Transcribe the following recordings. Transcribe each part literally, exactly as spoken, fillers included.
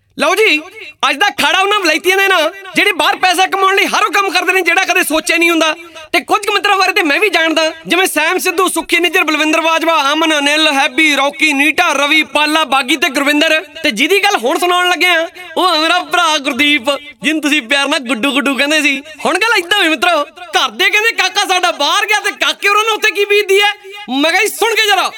ਲਓ ਜੀ, ਅੱਜ ਦਾ ਖਾੜਾ ਉਹਨਾਂ ਵਲਾਇਤੀਆਂ ਨੇ ਨਾ ਜਿਹੜੇ ਬਾਹਰ ਪੈਸਾ ਕਮਾਉਣ ਲਈ ਹਰ ਉਹ ਕੰਮ ਕਰਦੇ ਨੇ ਜਿਹੜਾ ਕਦੇ ਸੋਚਿਆ ਨਹੀਂ ਹੁੰਦਾ। ਤੇ ਕੁਝ ਮਿੱਤਰਾਂ ਬਾਰੇ ਤੇ ਮੈਂ ਵੀ ਜਾਣਦਾ, ਜਿਵੇਂ ਸੈਮ ਸਿੱਧੂ, ਸੁੱਖੀ ਨਿੱਜਰ, ਬਲਵਿੰਦਰ ਬਾਜਵਾ, ਅਮਨ, ਅਨਿਲ, ਹੈਬੀ, ਰੌਕੀ, ਨੀਟਾ, ਰਵੀ, ਪਾਲਾ, ਬਾਗੀ ਤੇ ਗੁਰਵਿੰਦਰ। ਤੇ ਜਿਹਦੀ ਗੱਲ ਹੁਣ ਸੁਣਾਉਣ ਲੱਗੇ ਆ ਉਹ ਆ ਮੇਰਾ ਭਰਾ ਗੁਰਦੀਪ, ਜਿਹਨੂੰ ਤੁਸੀਂ ਪਿਆਰ ਨਾਲ ਗੁੱਡੂ ਗੁੱਡੂ ਕਹਿੰਦੇ ਸੀ। ਹੁਣ ਗੱਲ ਏਦਾਂ ਹੋਈ ਮਿੱਤਰੋ, ਘਰ ਦੇ ਕਹਿੰਦੇ ਕਾਕਾ ਸਾਡਾ ਬਾਹਰ ਗਿਆ ਤੇ ਕਾਕੇ ਉਹਨਾਂ ਨੂੰ ਉੱਥੇ ਕੀ ਬੀਤਦੀ ਹੈ। ਮੈਂ ਕਿਹਾ ਸੁਣ ਕੇ ਜਰਾ।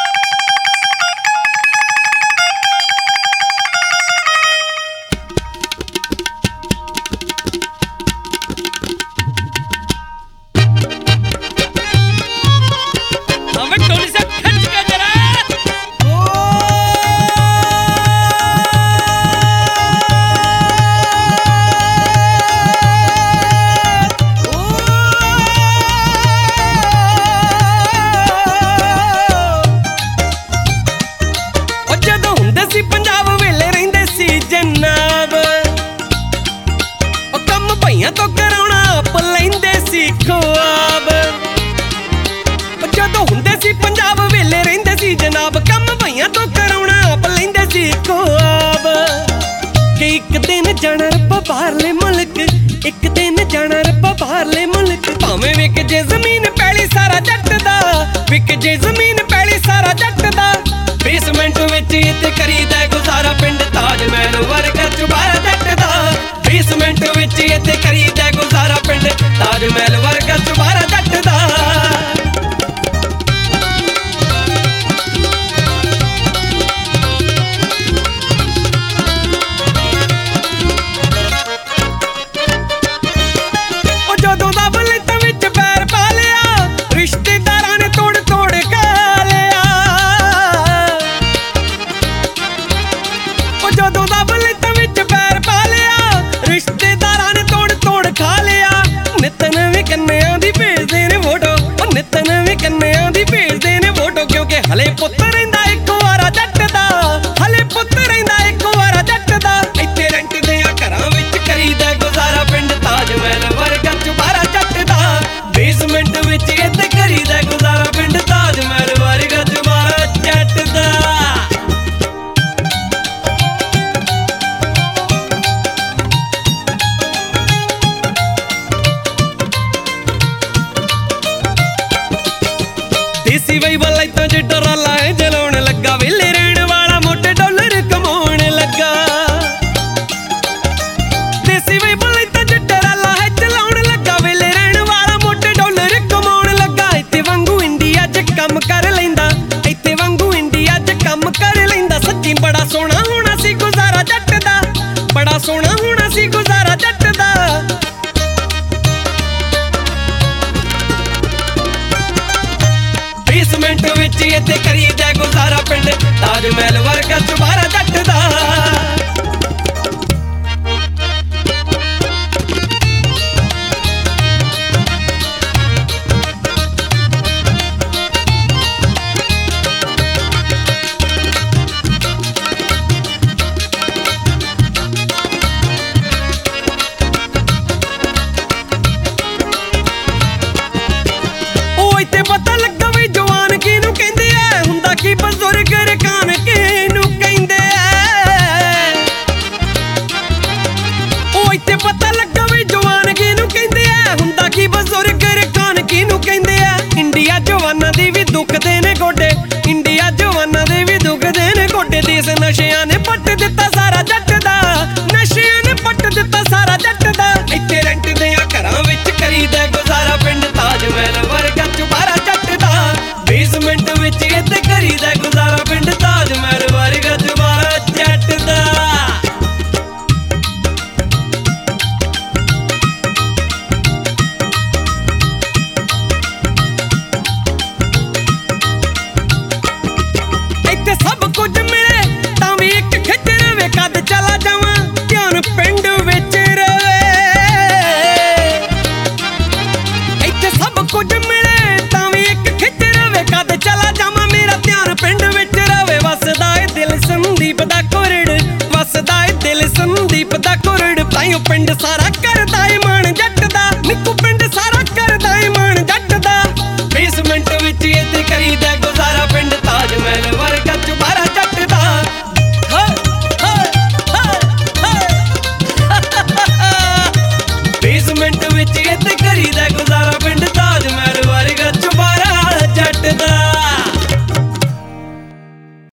ਪੰਜਾਬ ਵੇਲੇ ਰਹਿੰਦੇ ਸੀ ਜਨਾਬ, ਉਹ ਕੰਮ ਭਈਆਂ ਤੋਂ ਕਰਾਉਣਾ ਆਪ ਲੈਂਦੇ ਸੀ ਖੁਆਬ। ਜਦੋਂ ਹੁੰਦੇ ਸੀ ਪੰਜਾਬ ਵੇਲੇ ਰਹਿੰਦੇ ਸੀ ਜਨਾਬ, ਕੰਮ ਭਈਆਂ ਤੋਂ ਕਰਾਉਣਾ ਆਪ ਲੈਂਦੇ ਸੀ ਖੁਆਬ। ਕਿ ਇੱਕ ਦਿਨ ਜਾਣਾ ਰੱਬਾ ਬਾਹਰਲੇ ਮੁਲਕ, ਇੱਕ ਦਿਨ ਜਾਣਾ ਰੱਬਾ ਬਾਹਰਲੇ ਮੁਲਕ। ਭਾਵੇਂ ਵਿਕ ਜੇ ਜ਼ਮੀਨ ਪੈਲੀ ਸਾਰਾ ਜੱਟ ਦਾ, ਵਿਕ ਜੇ ਜ਼ਮੀਨ ਪੈਲੀ ਸਾਰਾ ਜੱਟ ਦਾ। ਬੇਸਮੈਂਟ ਵਿੱਚ ਇੱਥੇ ਕਰੀਦਾ ਗੁਜ਼ਾਰਾ, ਪਿੰਡ ਤਾਜ ਮਹਿਲ ਵਰਗਾ ਚੁਬਾਰਾ ਜੱਟ ਦਾ। ਬੇਸਮੈਂਟ ਵਿੱਚ ਇੱਥੇ ਕਰੀਦਾ ਗੁਜ਼ਾਰਾ, ਪਿੰਡ ਤਾਜ ਮਹਿਲ ਵਰਗਾ ਚੁਬਾਰਾ ਜੱਟ ਦਾ। ਉਹ ਜਦੋਂ ਦਾ ਬਲੇਤਾਂ ਵਿੱਚ ਪੈਰ ਪਾ ਲਿਆ, ਰਿਸ਼ਤੇਦਾਰਾਂ ਨੇ ਤੋੜ ਤੋੜ ਖਾ ਲਿਆ। ਜਦੋਂ ਦਾ ਬਲੇਤਾਂ ਵਿੱਚ ਪੈਰ ਪਾ ਲਿਆ, ਰਿਸ਼ਤੇਦਾਰਾਂ ਨੇ ਤੋੜ ਤੋੜ ਖਾ ਲਿਆ। ਨਿੱਤ ਨਵੇਂ ਕੰਨਿਆਂ ਦੀ ਭੇਜਦੇ ਨੇ ਫੋਟੋ, ਉਹ ਨਿੱਤ ਨਵੇਂ ਕੰਨਿਆਂ ਦੀ ਭੇਜਦੇ ਨੇ ਫੋਟੋ। ਕਿਉਂਕਿ ਹਲੇ ਪੁੱਤ ਰਹਿੰਦਾ ਇੱਕ ਵਾਰਾ ਜੱਟ ਦਾ, ਹਲੇ ਪੁੱਤ ਰਹਿੰਦਾ ਇੱਕ ਵਾਰਾ ਜੱਟ ਦਾ। ਇੱਥੇ ਰੈਂਟ ਦੇ ਆ ਘਰਾਂ ਵਿੱਚ ਕਰੀਦਾ ਗੁਜ਼ਾਰਾ, ਪਿੰਡ ਤਾਜ ਮਹਿਲ ਵਰਗਾ ਚੁਬਾਰਾ ਜੱਟ ਦਾ। ਬੇਸਮੈਂਟ ਵਿੱਚ ਇੱਥੇ ਕਰੀਦਾ ਗੁਜ਼ਾਰਾ, ਪਿੰਡ ਤਾਜ ਮਹਿਲ ਵਰਗਾ ਚੁਬਾਰਾ ਜੱਟ ਦਾ। ਦੇਸੀ ਬਈ ਵਲਾਇਤਾਂ ਚ ਟਰਾਲਾ ਏ ਜਲਾਉਣ ਲੱਗਾ, ਵੇਲੇ ਰਹਿਣ ਵਾਲਾ ਮੋਟੇ ਡਾਲਰ ਕਮਾਉਣ ਲੱਗਾ। ਦੇਸੀ ਬਈ ਵਲਾਇਤਾਂ ਚ ਟਰਾਲਾ ਏ ਚਲਾਉਣ ਲੱਗਾ, ਵੇਲੇ ਰਹਿਣ ਵਾਲਾ ਮੋਟੇ ਡਾਲਰ ਕਮਾਉਣ ਲੱਗਾ। ਇੱਥੇ ਵਾਂਗੂ ਇੰਡੀਆ ਚ ਕੰਮ ਕਰ ਲੈਂਦਾ, ਇੱਥੇ ਵਾਂਗੂ ਇੰਡੀਆ ਚ ਕੰਮ ਕਰ ਲੈਂਦਾ। ਸੱਚੀ ਬੜਾ ਸੋਹਣਾ ਹੋਣਾ ਸੀ ਗੁਜ਼ਾਰਾ ਜੱਟ ਦਾ, ਬੜਾ ਸੋਹਣਾ ਹੋਣਾ ਸੀ ਗੁਜ਼ਾਰਾ ਜੱਟ ਦਾ। ਬੇਸਮੈਂਟ ਵਿੱਚ ਇੱਥੇ ਕਰੀਦਾ ਗੁਜ਼ਾਰਾ, ਪਿੰਡ ਤਾਜ ਮਹਿਲ ਵਰਗਾ ਚੁਬਾਰਾ ਜੱਟ ਦਾ। ਉਹ ਇੱਥੇ ਪਤਾ ਲੱਗਾ ਵੀ ਜਵਾਨ ਕਿਹਨੂੰ ਕਹਿੰਦੇ ਐ, ਹੁੰਦਾ ਕੀ ਬਜ਼ੁਰਗ ਰਕਾਨ ਕਿਹਨੂੰ ਕਹਿੰਦੇ ਐ। ਉਹ ਇੱਥੇ ਪਤਾ ਲੱਗਾ ਵੀ ਜਵਾਨ ਕਿਹਨੂੰ ਕਹਿੰਦੇ ਐ, ਹੁੰਦਾ ਕੀ ਬਜ਼ੁਰਗ ਰਕਾਨ ਕਿਹਨੂੰ ਕਹਿੰਦੇ ਐ। ਇੰਡੀਆ ਜਵਾਨਾਂ ਦੀ ਵੀ ਦੁਖਦੇ ਨੇ ਗੋਡੇ, ਇੰਡੀਆ ਜਵਾਨਾਂ ਦੇ ਵੀ ਦੁਖਦੇ ਨੇ ਗੋਡੇ। ਦੇਸ ਨਸ਼ਿਆਂ ਨੇ ਪੱਟ ਦਿੱਤਾ ਸਾਰਾ ਜੱਟ ਦਾ, ਨਸ਼ਿਆਂ ਨੇ ਪੱਟ ਦਿੱਤਾ ਸਾਰਾ ਜੱਟ ਦਾ। ਇੱਥੇ ਰੈਂਟ ਦੇ ਆ ਘਰਾਂ ਵਿੱਚ ਕਰੀਦਾ ਗੁਜ਼ਾਰਾ, ਪਿੰਡ ਤਾਜ ਮਹਿਲ ਵਰਗਾ ਚੁਬਾਰਾ ਜੱਟ ਦਾ। ਬੇਸਮੈਂਟ ਵਿੱਚ ਇੱਥੇ ਕਰੀਦਾ ਗੁਜ਼ਾਰਾ, ਪਿੰਡ ਤਾਜ ਮਹਿਲ ਵਰਗਾ ਚੁਬਾਰਾ ਜੱਟ ਦਾ। ਇੱਥੇ ਸਭ ਕੁਝ ਮਿਲੇ ਤਾਂ ਵੀ ਇੱਕ ਖਿੱਚ ਰਵੇ, ਕਦ ਚਲਾ ਜਾਵਾਂ ਧਿਆਨ ਪਿੰਡ ਵਿੱਚ ਰਵੇ। ਇੱਥੇ ਸਭ ਕੁਝ ਮਿਲੇ ਤਾਂ ਵੀ ਇੱਕ ਖਿੱਚ ਰਵੇ, ਕਦ ਚਲਾ ਜਾਵਾਂ ਮੇਰਾ ਧਿਆਨ ਪਿੰਡ ਵਿੱਚ ਰਵੇ। ਵਸਦਾ ਏ ਦਿਲ ਸੰਦੀਪ ਦਾ ਕੁਰੜ, ਵਸਦਾ ਏ ਦਿਲ ਸੰਦੀਪ ਦਾ ਕੁਰੜ। ਤਾਈਓ ਪਿੰਡ ਸਾਰਾ ਕਰਦਾ ਏ